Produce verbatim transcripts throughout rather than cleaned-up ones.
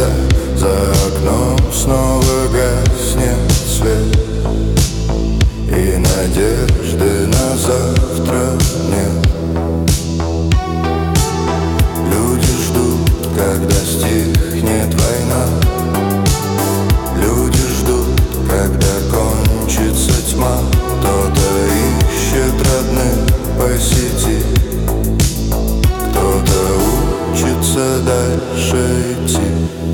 когда за окном снова гаснет свет, и надежды на завтра нет. Люди ждут, когда стихнет война. Люди ждут, когда кончится тьма. Кто-то ищет родных по сети, кто-то учится дальше идти.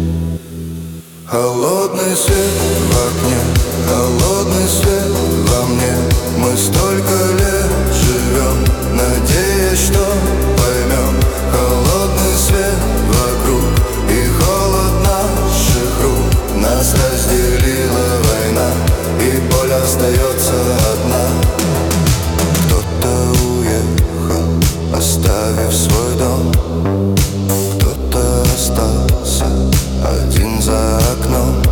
Холодный свет в окне, холодный свет во мне. Мы столько лет живем, надеясь, что поймем. Холодный свет вокруг и холод наших рук. Нас разделила война, и боль остается одна. Кто-то уехал, оставив свой дом. Кто-то остался один за окном.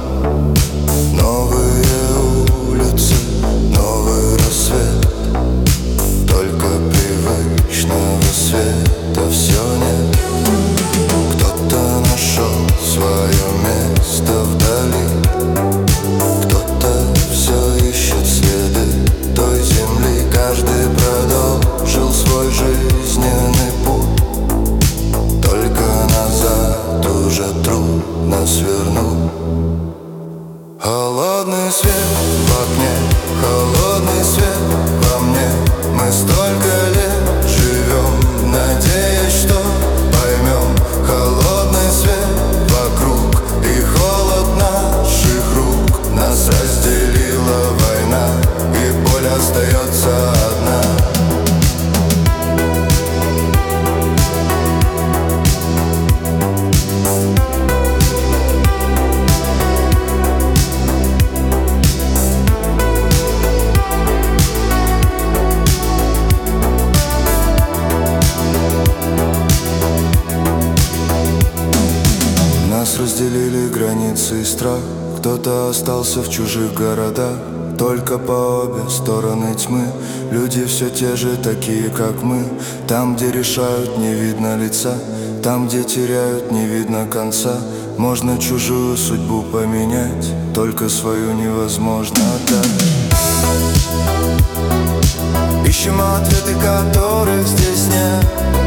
Новые улицы, новый рассвет. Только привычного света все нет. Кто-то нашел свое место вдали. Кто-то все ищет следы той земли. Каждый продолжил свой жизненный путь. Только назад уже трудно свернуть. Холодный свет в окне, холодный свет во мне. Мы столько лет живем, надеясь, что поймем. Холодный свет вокруг и холод наших рук. Нас разделила война, и боль остается одна. Нас разделили границы и страх. Кто-то остался в чужих городах. Только по обе стороны тьмы. Люди все те же, такие как мы. Там, где решают, не видно лица. Там, где теряют, не видно конца. Можно чужую судьбу поменять, только свою невозможно отдать. Ищем ответы, которых здесь нет.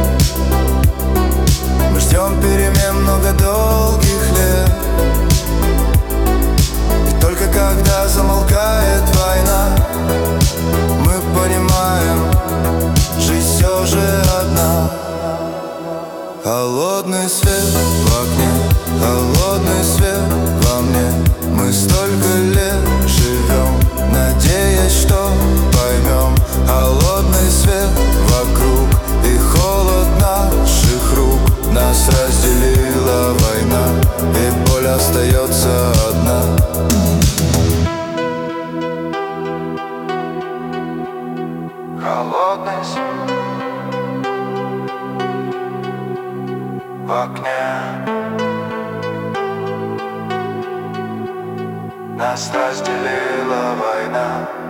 Мы ждем перемен много долгих лет. И только когда замолкает война, мы понимаем, жизнь все же одна. Холодный свет в окне, холодный свет во мне. Мы столько лет живем, надеясь, что поймем. Холодный свет вокруг и холод наших рук. Нас разделила война, и боль остается одна. Холодный свет в окне. Нас разделила война.